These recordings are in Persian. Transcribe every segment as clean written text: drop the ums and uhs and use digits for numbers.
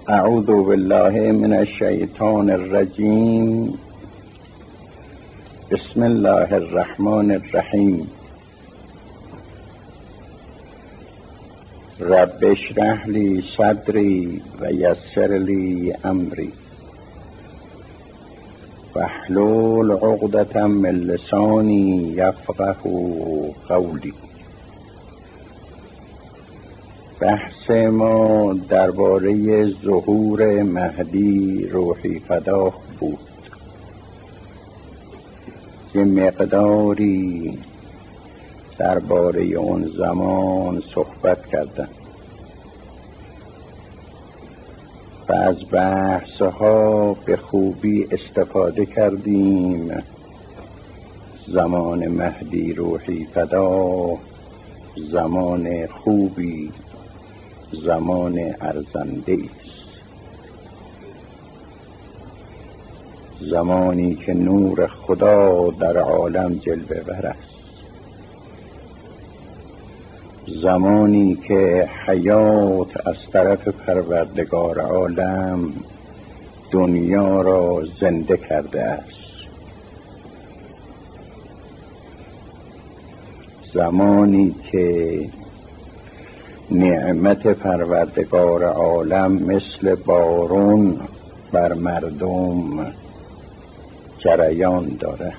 اعوذ بالله من الشیطان الرجیم. بسم الله الرحمن الرحیم. رب اشرح لی صدری و یسر لی امری واحلل عقدة من لسانی یفقه قولی. بحث ما درباره ظهور مهدی روحی فداه بود. یه مقداری درباره اون زمان صحبت کردم و از بحثها به خوبی استفاده کردیم. زمان مهدی روحی فداه زمان خوبی، زمان ارزنده است، زمانی که نور خدا در عالم جلوه ور است، زمانی که حیات از طرف پروردگار عالم دنیا را زنده کرده است، زمانی که نعمت پروردگار عالم مثل بارون بر مردم جریان داره،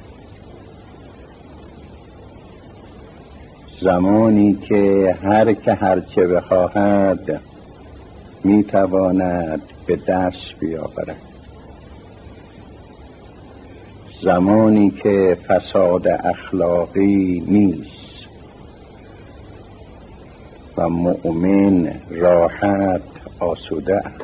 زمانی که هر که هرچه بخواهد میتواند به دست بیاورد، زمانی که فساد اخلاقی نیست و مؤمن راحت آسوده است،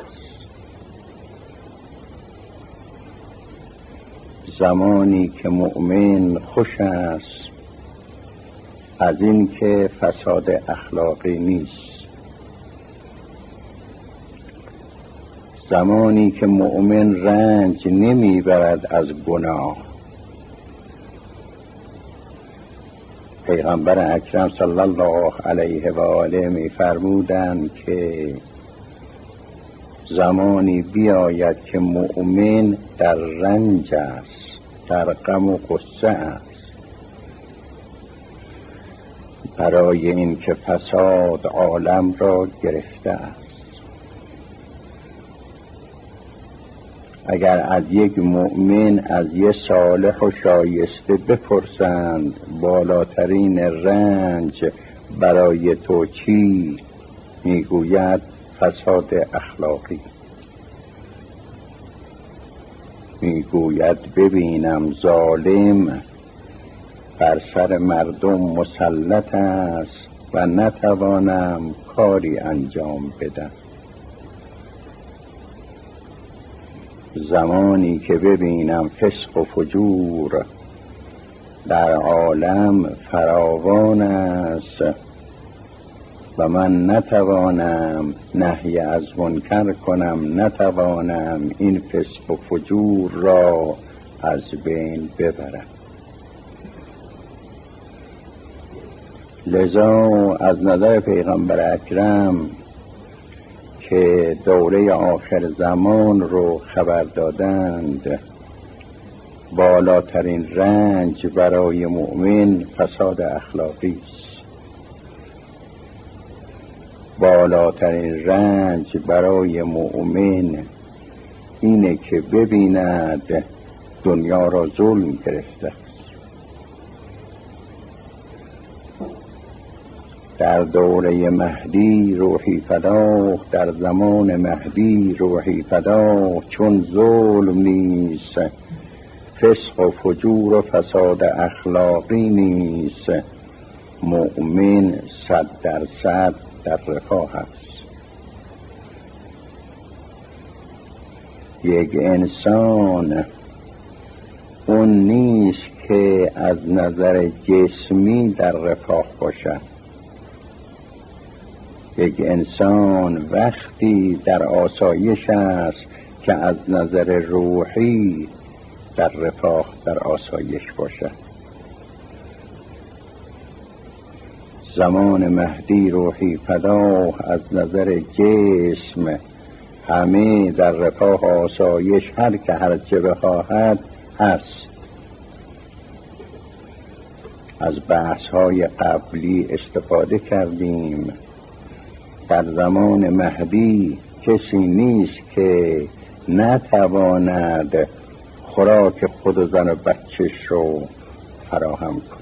زمانی که مؤمن خوش است از این که فساد اخلاقی نیست، زمانی که مؤمن رنج نمیبرد از گناه. پیغمبر اکرم صلی الله علیه و آله می فرمودند که زمانی بیاید که مؤمن در رنج است، در غم و غصه است، برای این که فساد عالم را گرفته است. اگر از یک مؤمن، از یک صالح و شایسته بپرسند بالاترین رنج برای تو چی؟ میگوید فساد اخلاقی. میگوید ببینم ظالم بر سر مردم مسلط است و نتوانم کاری انجام بدم. زمانی که ببینم فسق و فجور در عالم فراوان است و من نتوانم نهی از منکر کنم، نتوانم این فسق و فجور را از بین ببرم. لذا از نظر پیغمبر اکرم که دوره آخر زمان رو خبر دادند، بالاترین رنج برای مؤمن فساد اخلاقی است. بالاترین رنج برای مؤمن اینه که ببیند دنیا را ظلم گرفته. در دوره مهدی روحی فداه، در زمان مهدی روحی فداه، چون ظلم نیست، فسق و فجور و فساد اخلاقی نیست، مؤمن 100% در رفاه است. یک انسان اون نیست که از نظر جسمی در رفاه باشد. یک انسان وقتی در آسایش است که از نظر روحی در رفاه، در آسایش باشد. زمان مهدی روحی فداه از نظر جسم همه در رفاه و آسایش هر که هر چه بخواهد هست. از بحث‌های قبلی استفاده کردیم. در زمان مهدی کسی نیست که نتواند خوراک خود و زن و بچه‌ش رو فراهم کند.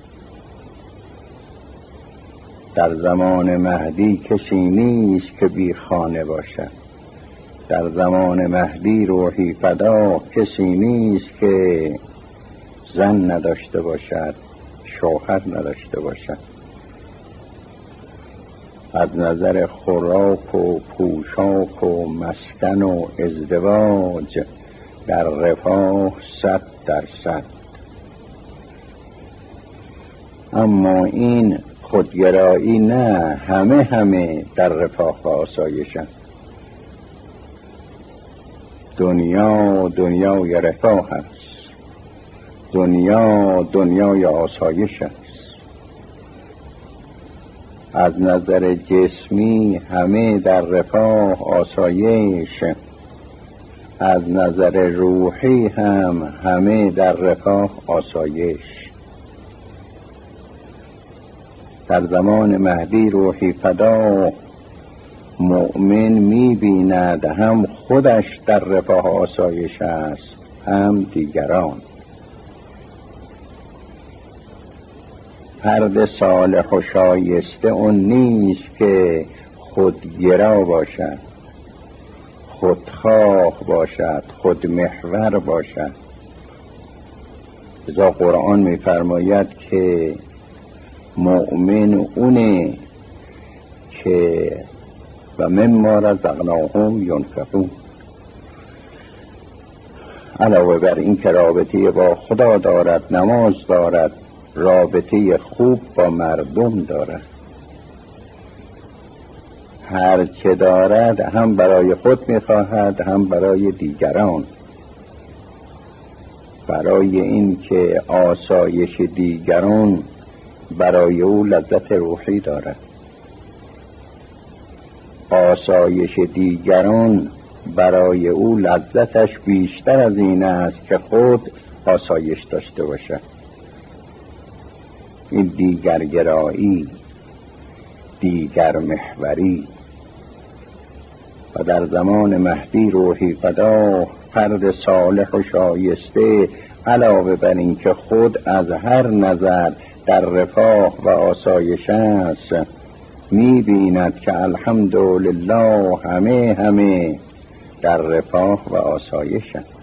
در زمان مهدی کسی نیست که بی خانه باشد. در زمان مهدی روحی فدا کسی نیست که زن نداشته باشد، شوهر نداشته باشد. از نظر خوراک و پوشاک و مسکن و ازدواج در رفاه 100%. اما این خودگرایی نه، همه در رفاه و آسایشند. دنیای رفاه است، دنیای آسایش است. از نظر جسمی همه در رفاه آسایش، از نظر روحی هم همه در رفاه آسایش. در زمان مهدی روحی فدا مؤمن می‌بیند هم خودش در رفاه آسایش است، هم دیگران. فرد صالح و شایسته اون نیست که خودگرا باشد، خودخواه باشد، خودمحور باشد. لذا قرآن می‌فرماید که مؤمن اونه که و مما رزقناهم ینفقون. علاوه بر این که رابطه با خدا دارد، نماز دارد، رابطه خوب با مردم دارد. هر چه دارد هم برای خود می‌خواهد هم برای دیگران، برای این که آسایش دیگران برای او لذت روحی دارد. آسایش دیگران برای او لذتش بیشتر از این است که خود آسایش داشته باشد. این دیگرگرایی، دیگر محوری. و در زمان مهدی روحی فدا فرد صالح و شایسته علاوه بر این که خود از هر نظر در رفاه و آسایش است، می‌بیند که الحمدلله همه در رفاه و آسایش است.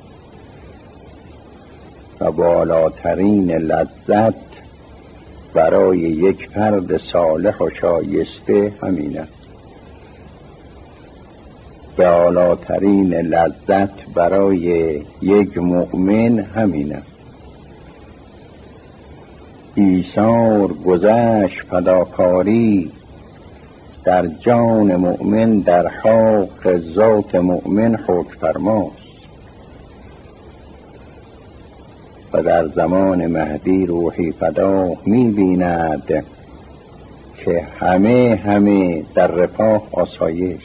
و بالاترین لذت برای یک فرد صالح و شایسته همین است. بالاترین لذت برای یک مؤمن همین است. ایثار، گذشت، فداکاری در جان مؤمن در حق ذات مؤمن حکم فرماست. و در زمان مهدی روحی فدا می‌بیند که همه در رفاه آسایش.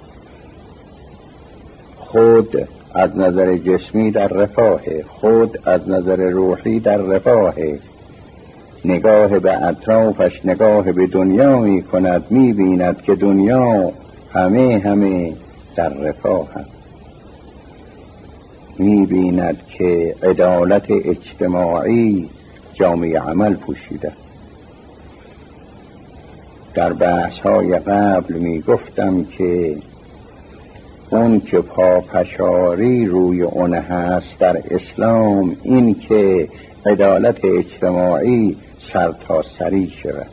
خود از نظر جسمی در رفاه، خود از نظر روحی در رفاه. نگاه به اطرافش نگاه به دنیا می کند، می بیند که دنیا همه در رفاه هست. می بیند که عدالت اجتماعی جامعه عمل پوشیده. در بحث‌های قبل می گفتم که اون که پافشاری روی اون هست در اسلام این که عدالت اجتماعی سرتاسری شود.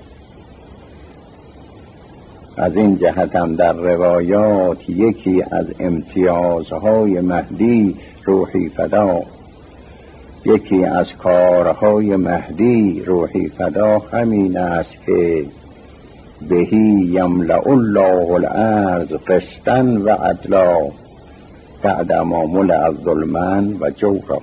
از این جهت هم در روایات یکی از امتیازهای مهدی روحی فدا، یکی از کارهای مهدی روحی فدا همین است که بهی یملأ الله الارض قسطا و عدلا بعد ما ملأ ظلما و جورا.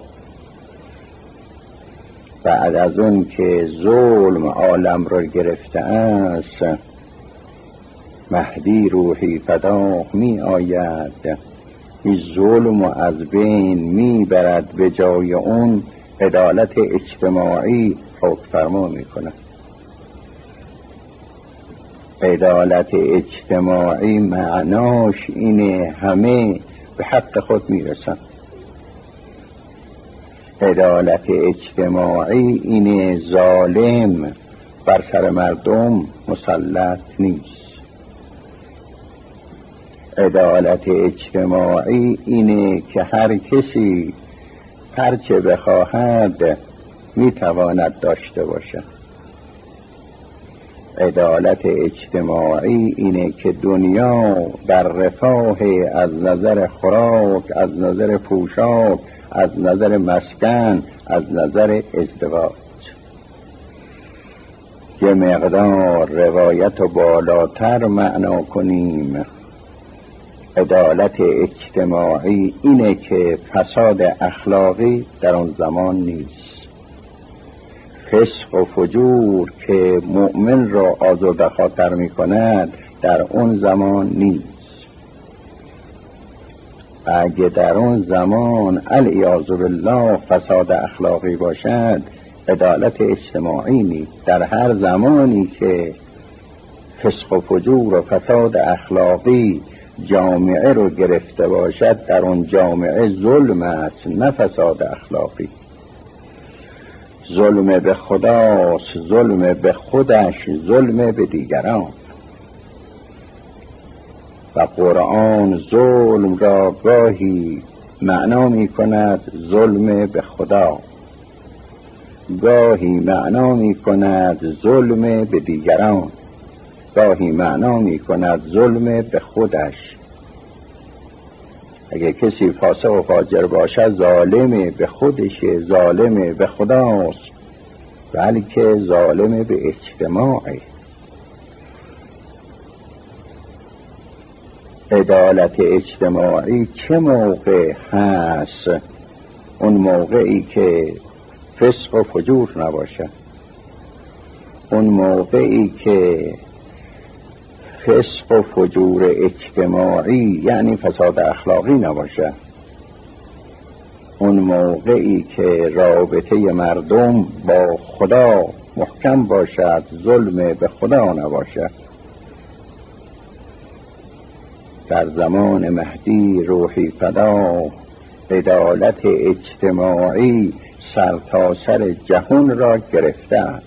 بعد از اون که ظلم عالم را گرفته است، مهدی روحی فدا می آید، این ظلم و از بین می برد، به جای اون عدالت اجتماعی حکم فرما می کند. عدالت اجتماعی معناش اینه همه به حق خود می رسند. عدالت اجتماعی اینه ظالم بر سر مردم مسلط نیست. عدالت اجتماعی اینه که هر کسی هر چه بخواهد میتواند داشته باشد. عدالت اجتماعی اینه که دنیا در رفاه از نظر خوراک، از نظر پوشاک، از نظر مسکن، از نظر ازدواج. یه مقدار روایت رو بالاتر معنا کنیم. عدالت اجتماعی اینه که فساد اخلاقی در اون زمان نیست. فسق و فجور که مؤمن را آزرده خاطر می کند در اون زمان نیست. اگه در اون زمان علیاذ بالله فساد اخلاقی باشد، عدالت اجتماعی نیست. در هر زمانی که فسق و فجور و فساد اخلاقی جامعه رو گرفته باشد، در اون جامعه ظلم است، نه فساد اخلاقی. ظلم به خداست، ظلم به خودش، ظلم به دیگران. و قرآن ظلم را گاهی معنا می کند ظلم به خدا، گاهی معنا می کند ظلم به دیگران، گاهی معنا می کند ظلم به خودش. اگه کسی فاسق و فاجر باشد ظالم به خودشه، ظالم به خداست، بلکه ظالم به اجتماعی. عدالت اجتماعی چه موقع هست؟ اون موقعی که فسق و فجور نباشه، اون موقعی که فسق و فجور اجتماعی یعنی فساد اخلاقی نباشه، اون موقعی که رابطه مردم با خدا محکم باشد، ظلم به خدا نباشه. در زمان مهدی روحی فدا عدالت اجتماعی سرتاسر جهان را گرفته است.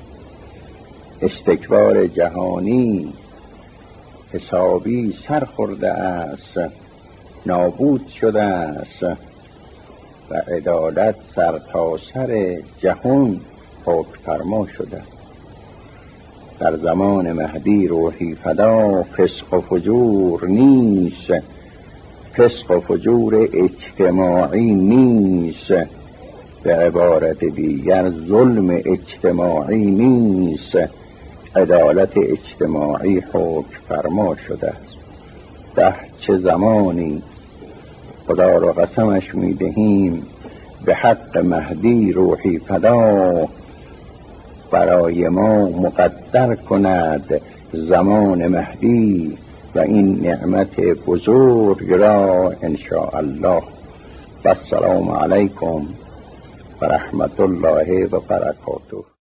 استکبار جهانی حسابی سر خورده است، نابود شده است و عدالت سرتاسر جهان حکم فرما شده. در زمان مهدی روحی فدا فسق و فجور نیست، فسق و فجور اجتماعی نیست. به عبارت دیگر ظلم اجتماعی نیست، عدالت اجتماعی حکم فرما شده. ده چه زمانی خدا را قسمش می دهیم به حق مهدی روحی فدا برای ما مقدر کند زمان مهدی و این نعمت بزرگ را انشاءالله. و السلام علیکم و رحمت الله و برکاته.